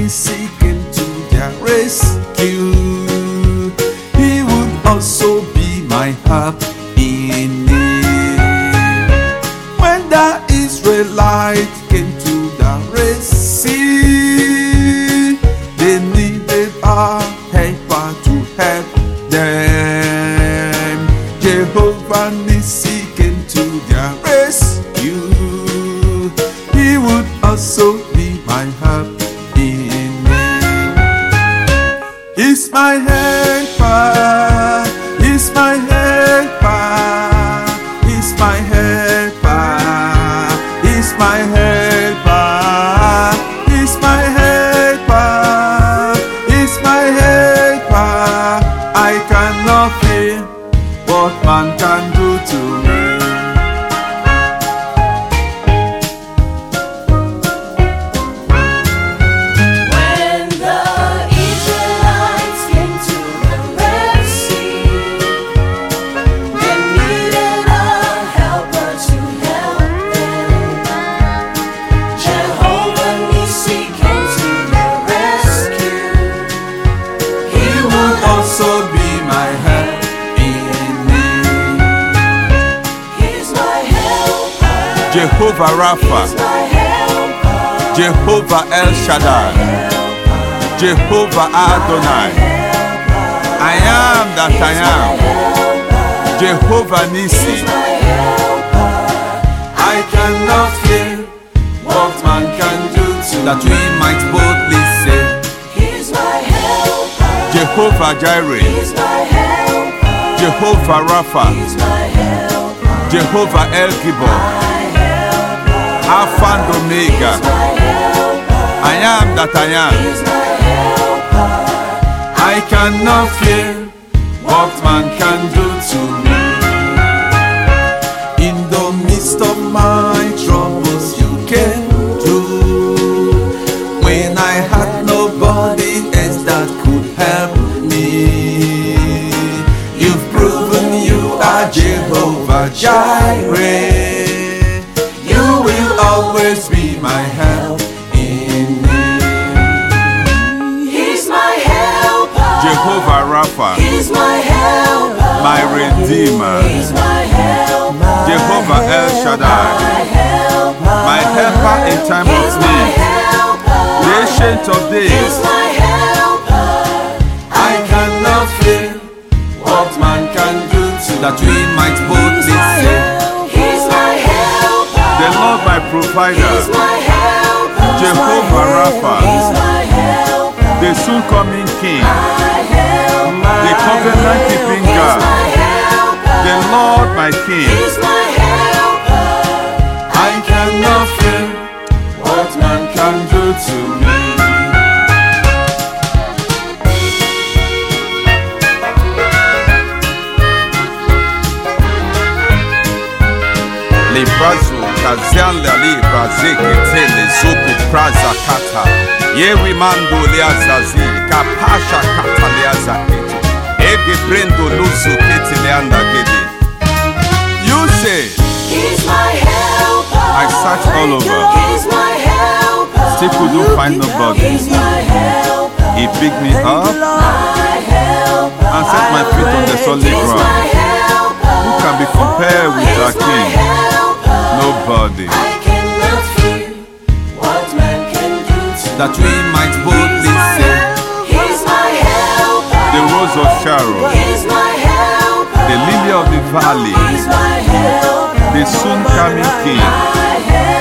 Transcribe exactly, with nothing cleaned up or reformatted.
Nissi came to their rescue. He would also be my help in need. When the Israelites came to the Red Sea, they needed a helper to help them. Jehovah Nissi came to their rescue. He would also be my help in need. He's my helper. He's my helper. He's my helper. He's my helper. He's my helper. He's my helper. I cannot fear what man can do to me. When the Israelites came to the Red Sea, they needed a helper to help them. Jehovah Nissi came to their rescue. He would Also be my help in need. He's my helper. Jehovah Rapha, He's my helper. Jehovah El Shaddai, Jehovah Adonai, I am that I am, Jehovah Nissi. I cannot fear what man can do to that we might boldly say, He's my helper. Jehovah Jireh, He's my helper. Jehovah Rapha, He's my helper. Jehovah El Gibor, My helper. Alpha and Omega, My helper. I am that I am. He's my helper. I cannot fear what man can do to me. In the midst of my troubles, you came through. When I had nobody else that could help me, you've proven you are Jehovah Jireh. You will always be my help in need. He's my helper. Jehovah Rapha, He's my helper. my Redeemer, He's my helper. Jehovah El Shaddai, My helper. my helper in time of He's my need, helper. the ancient of He's days. my helper. I cannot fear what man can do to that we might boldly say, He's my helper. the Lord my provider, He's my helper. Jehovah Rapha, He's my helper. the soon coming King, My helper. the covenant keeping He's God, my helper. the Lord my King. He's my helper. I cannot fear what man can do to me. Librazo kazian lali brazeke tele zoko praza kata yewi mando liazazi kapasha kata liazakete ege brendo luzu kete leanda gede. You say He's my helper. I searched all over, He's my helper. still couldn't find nobody. He's my helper. He picked me up My helper. and set my feet on the solid He's ground. my helper. Who can be compared with our He's my King? helper. Nobody. I cannot fear what man can do to That we might boldly say, He's my helper. the rose of Sharon, He's my helper. the lily of the valley, He's my helper. the soon coming King. My helper.